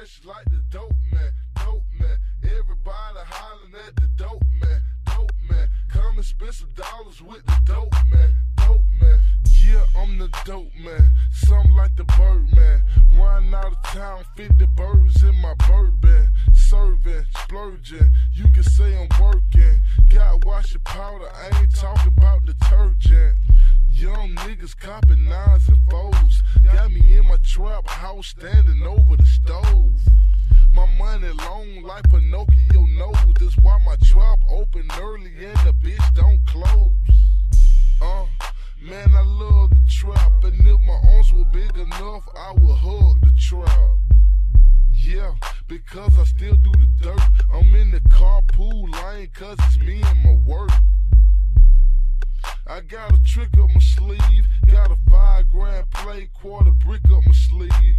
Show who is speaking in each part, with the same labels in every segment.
Speaker 1: fresh like the dope man, dope man. Everybody hollering at the dope man, dope man. Come and spend some dollars with the dope man, dope man. Yeah, I'm the dope man, something like the Birdman. Riding out of town, 50 birds in my bourbon. Serving, splurging, you can say I'm working. Got wash your powder, I ain't talking about detergent. Young niggas copping 9s and 4s. Got me in my trap house standing over the stove. My money long like Pinocchio nose. That's why my trap open early and the bitch don't close. Man, I love the trap, and if my arms were big enough, I would hug the trap. Yeah, because I still do the dirt. I'm in the carpool lane cause it's me and my work. I got a trick up my sleeve, got a 5 grand play, quarter brick up my sleeve.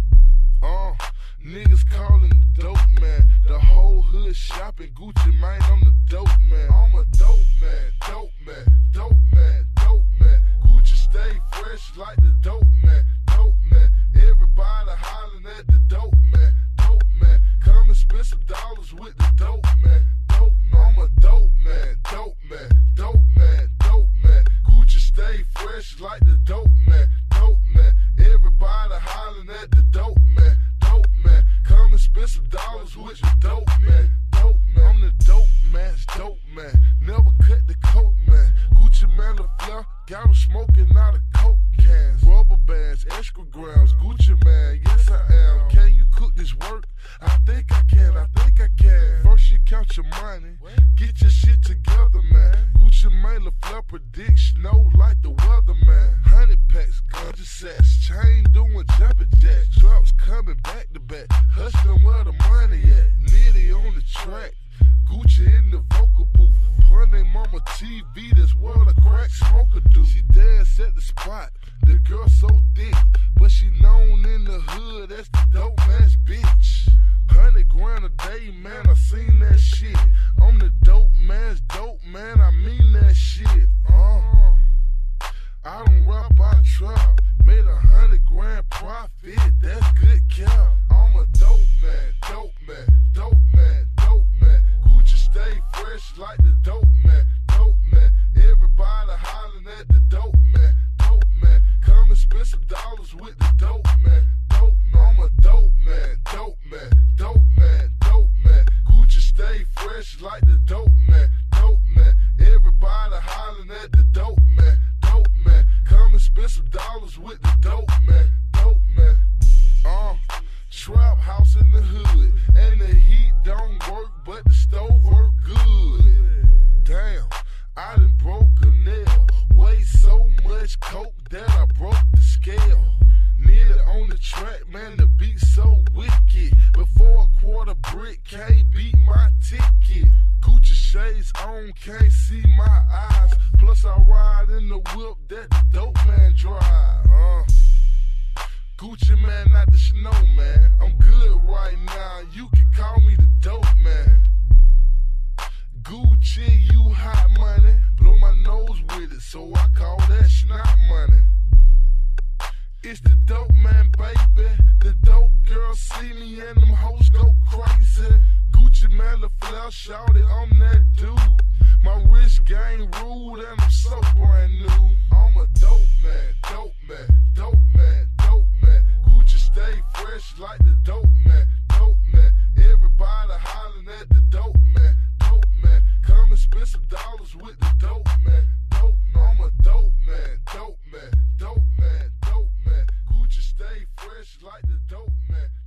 Speaker 1: Niggas calling the dope man, the whole hood shopping Gucci, man, I'm the dope man. I'm a dope man, dope man, dope man, dope man. Gucci stay fresh like the dope man, dope man. Everybody hollering at the dope man, dope man. Come and spend some dollars with the dope man, dope man. I'm a dope man, dope man, dope man, dope man. Gucci stay fresh like the dope man, dope man. Everybody hollering at the dope man, dope man. Come and spend some dollars with the dope man, dope man. I'm the dope man's dope man, never cut the coat man. Gucci man LaFleur, got him smoking out of coke cans. Rubber bands, extra grams, Gucci man, yes I am. Can you cook this work? I think I can, I think I can. First you count your money, get your shit together man. Gucci man LaFleur predicts snow like the weatherman. 100 packs, ganja sacks, chain doing jumping jacks. Drops coming back to back, hustling where the money at. Nitty on the track, Gucci in the vocal booth. Pun they mama TV, that's what a crack smoker do. She dance at the spot, the girl so thick, but she known in the hood as the dope man's bitch. 100 grand a day, man, I seen that shit. I'm the dope man's dope man, I mean that shit. I don't rap, I trap. Made 100 grand profit, that's good cap. I'm a dope man, dope man, dope man, dope man. Gucci stay fresh like the dope man, dope man. Everybody hollering at the dope man, dope man. Come and spend some dollars with the dope man, dope man. I'm a dope man, dope man, dope man, dope man. Gucci stay fresh like the dope man, dope man. Everybody hollering at the dope man, dope man. Come and spend some dollars with the dope man, dope man. Trap house in the hood, and the heat don't work, but the stove work good. Damn, I done broke a nail. Weigh so much coke that I broke the scale. Nearly on the track, man, the beat so wicked. Before a quarter brick can't beat my ticket. Gucci shades on, can't see my eyes. Plus I ride in the whip that the dope man drive. Gucci man, not the snow man. I'm good right now, you can call me the dope man. Gucci, you hot money. Blow my nose with it, so I call that snot money. It's the dope man, baby. The dope girls see me and them hoes go crazy. Gucci man, LaFleur, shawty, I'm that dude. My wrist game rude and I'm so brand new. I'm a dope man, dope man, dope man, dope man. Gucci stay fresh like the dope man, dope man. Everybody hollering at the dope man, dope man. Come and spend some dollars with the dope man, dope man. I'm a dope man, dope man, dope man, dope man. Gucci stay fresh like the dope man.